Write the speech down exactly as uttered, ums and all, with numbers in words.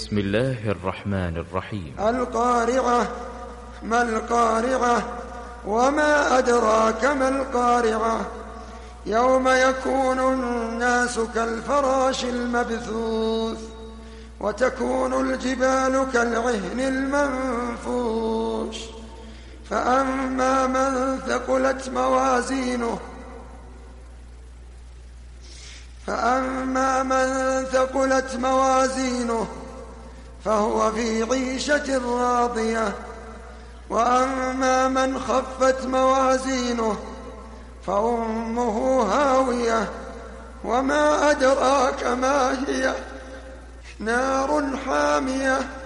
بسم الله الرحمن الرحيم. القارعة. ما القارعة؟ وما أدراك ما القارعة؟ يوم يكون الناس كالفراش المبثوث وتكون الجبال كالعهن المنفوش فأما من ثقلت موازينه فأما من ثقلت موازينه فهو في عيشة راضية وأما من خفت موازينه فأمه هاوية وما أدراك ما هي نار حامية